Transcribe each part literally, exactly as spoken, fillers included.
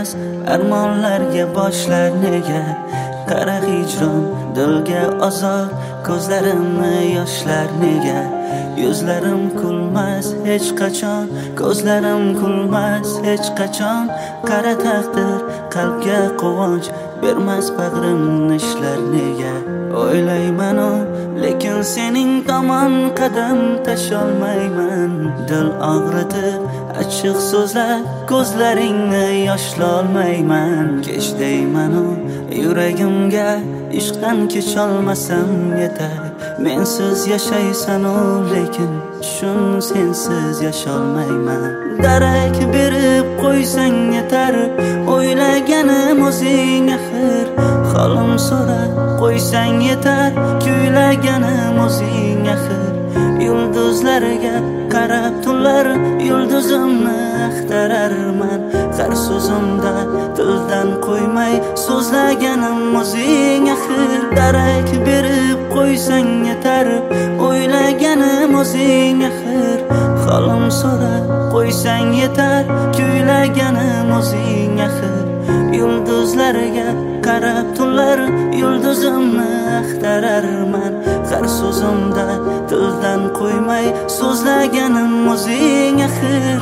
emas armonlarga boshlar nega? Qara hijron dilga azob, ko'zlarimni yoshlar nega? Yuzlarim kulmas hech qachon, ko'zlarim kulmas hech qachon. Qara taqdir qalbga quvonch bermas, bag'rimni ishlar nega? O'ylayman o, lekin sening tomon qadam tasholmayman. Dil og'ritib achchiq so'zlar, ko'zlaringni yoshlolmayman. Kech deyman o, yuragimga ishqdan kecholmasam yetar. Mensiz yashaysan o, lekin shun sensiz yasholmayman. Darak berib qo'ysang yetar, o'ylaganim o'zing axir. Holim so'rab qo'ysang yetar, kuylaganim o'zing axir. Yulduzlarga qarab tunlar yulduzimni axtararman. Har so'zimda tildan qo'ymay so'zlaganim o'zing axir. Darak berib qo'ysang yetar, o'ylaganim o'zing axir. Holim so'rab qo'ysang yetar, kuylaganim o'zing axir. Yulduzlarga qarab tunlar yulduzimni axtararman. Har so'zimda tildan qo'ymay so'zlaganim o'zing axir.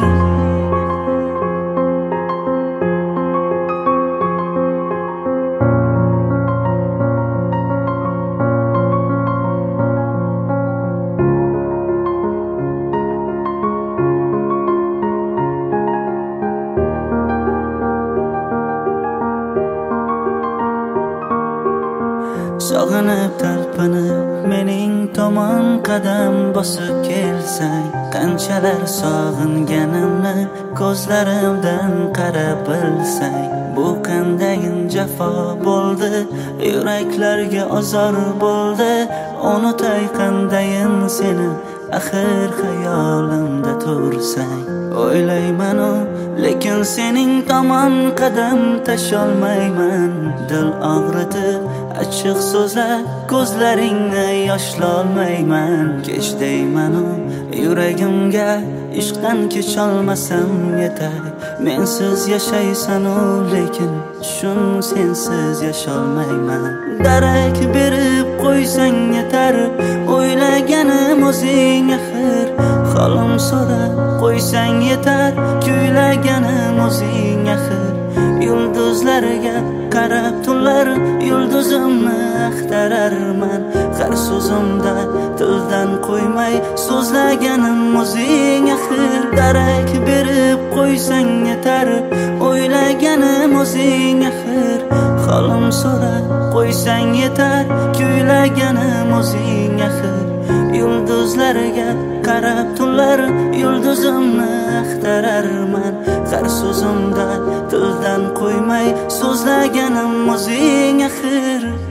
Sog'inib talpinib mening tomon qadam bosib kelsang, qanchalar sog'inganimni ko'zlarimdan qarab bilsang. Bu qandayin jafo bo'ldi, yuraklarga azor bo'ldi. Unutay qandayin seni, axir xayolimda tursang. O'ylayman o, lekin sening tomon qadam tasholmayman. Dil og'ritib achchiq so'zlar, ko'zlaringni yoshlolmayman. Kech deyman o, yuragimga ishqdan kecholmasam yetar. Mensiz yashaysan o, lekin shun sensiz yasholmayman. Darak berib qo'ysang yetar, o'ylaganim o'zing axir. Holim so'rab qo'ysang yetar, kuylaganim o'zing axir. Yulduzlarga qarab tunlar yulduzimni axtararman. Har so'zimda tildan qo'ymay so'zlaganim o'zing axir. Darak berib qo'ysang yetar, o'ylaganim o'zing axir. Holim so'rab qo'ysang yetar, kuylaganim o'zing axir. Yulduzlarga qarab tunlar yulduzimni axtararman. Har so'zimda tildan qo'ymay so'zlaganim o'zing axir.